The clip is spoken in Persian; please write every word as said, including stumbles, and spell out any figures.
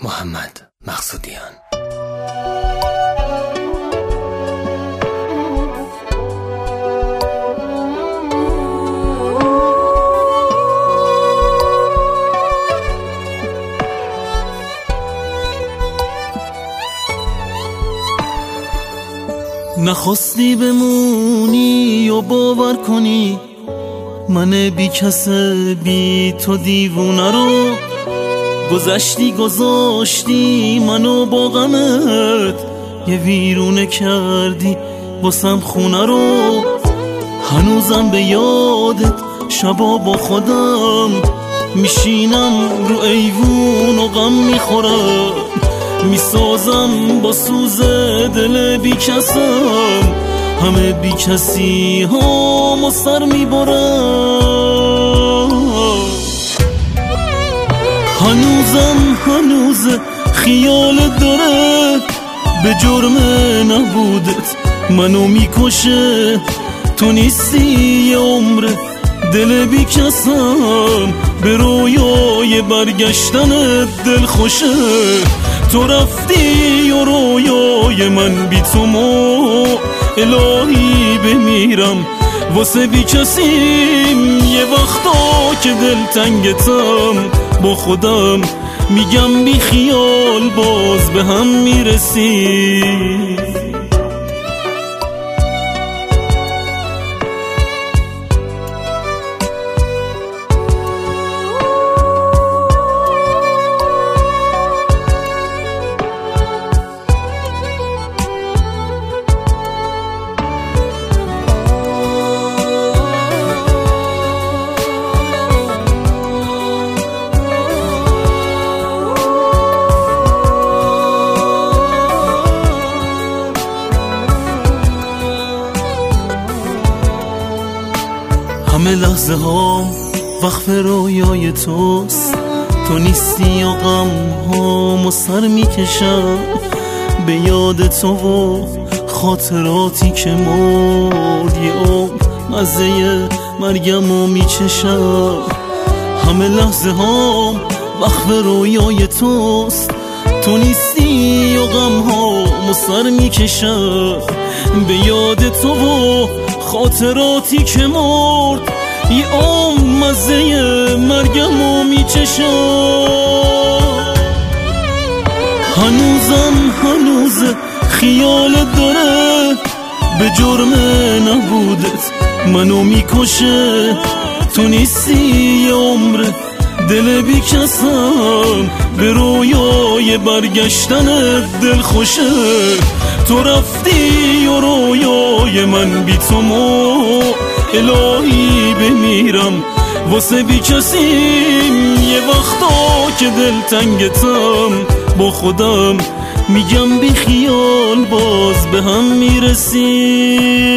محمد مقصودیان. نخواستی بمونی و باور کنی من بی کس بی تو دیوونه رو، گذشتی گذاشتی منو با غمت، یه ویرونه کردی واسم خونه رو. هنوزم به یادت شبا با خودم میشینم رو ایوون و غم میخورم، میسازم با سوز دل بی کسم، همه بی کسی هم و سر میبرم. هنوزم هنوز خیال داره به جرم نبودت منو میکشه، تو نیستی یه عمر دل بی کسم، به رویای برگشتن دل خوشه. تو رفتی و رویای من بی تو مو الهی بمیرم واسه بی کسیم. یه وقتا که دل تنگتم با خودم میگم بی خیال باز به هم میرسی. همه لحظه هام وقف رویای توست، تو نیستی و غم هامو سر میکشم به یاد تو و خاطراتی که مرد، یه عمر مزه مرگمو میچشم. همه لحظه هام وقف رویای توست، تو نیستی و غم هامو سر میکشم به یاد تو و خاطراتی که مرد، یه عمر مزه مرگمو میچشم. هنوزم هنوز خیال داره به جرم نبودت منو میکشه، تو نیستی یه عمر دل بی کسم، به رویای برگشتن دل خوشه. تو رفتی و رویای من بی تو مو الهی بمیرم واسه بی کسیم. یه وقتا که دل تنگتم با خودم میگم بی خیال باز به هم میرسیم.